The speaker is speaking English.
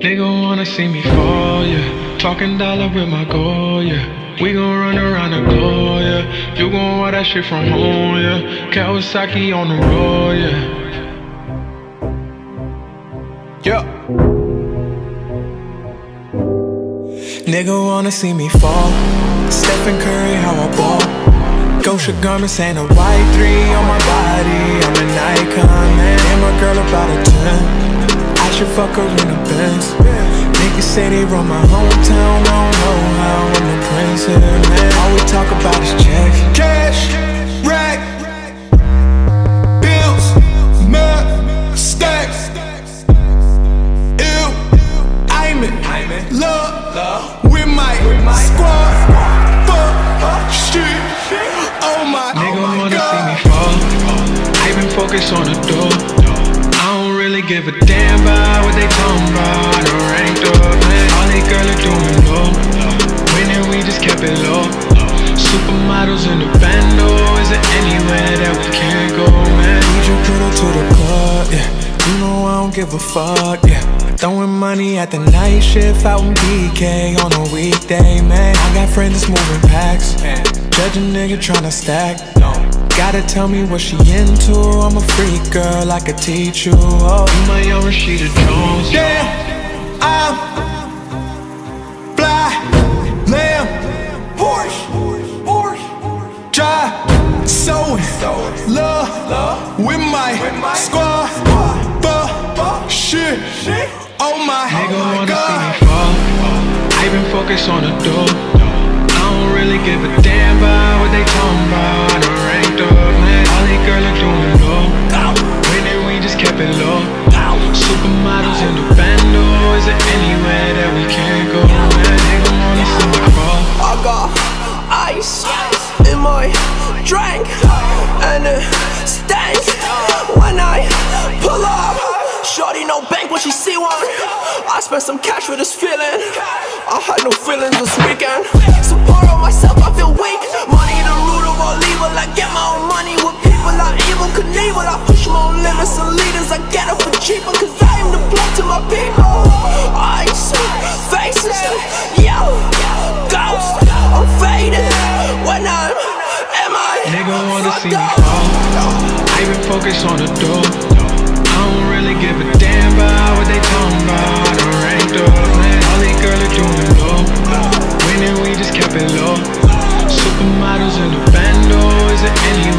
Nigga wanna see me fall, yeah. Talking dollar with my goal, yeah. We gon' run around the globe, yeah. You gon' want that shit from home, yeah. Kawasaki on the road, yeah. Yeah. Nigga wanna see me fall. Stephen Curry, how I ball. Gosha garments ain't a white 3 on my body. I'm an icon, man. And my girl about a 10. I should fuck her in a Benz. Niggas say they run my hometown. I don't know how. I'm the prince here, man. All we talk about is checks. Cash, rack, bills, mud, stacks. Ew, I'm in love with my squad. Fuck, shit, oh my Nigga wanna God. see me fall. I been focused on the door. I don't really give a damn about what they talking about. I done ranked up, man. All they girls are doing low. Winning, we just kept it low. Supermodels in the bando. Is there anywhere that we can't go, man? Need you put her to the club, yeah. You know I don't give a fuck, yeah. Throwing money at the night shift out in BK on a weekday, man. I got friends that's moving packs. Judge a nigga tryna stack. Gotta tell me what she into. I'm a freak girl, I could teach you. Oh, You my young Rashida Jones. yeah, I'm fly, lamb, Porsche, drive, sewing, love with my squad. Fuck, shit, oh my Nigga wanna see God. me fall. I been focused on the door. I don't really give a damn about what they talking about. I done ranked up, man. All these girls are doing low. Winning, we just kept it low. Supermodels in the bando. Is there anywhere that we can't go, man? Nigga wanna see me fall. I got ice in my drink and it stank when I pull up. Shorty no bank when she see one. I spent some cash for this feeling. I had no feelings this weekend. Support on myself, I feel weak. Money the root of all evil. I get my own money with people I evil Knievel. I push my own limits and leaders. I get it for cheaper cause I am the blood to my people. Ice, faces, yo, ghost. I'm faded when I'm Nigga wanna see me fall. I been focused on the door. I don't really give a damn about what they talking about. I done ranked up, man. All these girls are doing low. Winning, we just kept it low. Supermodels in the bando. Is there any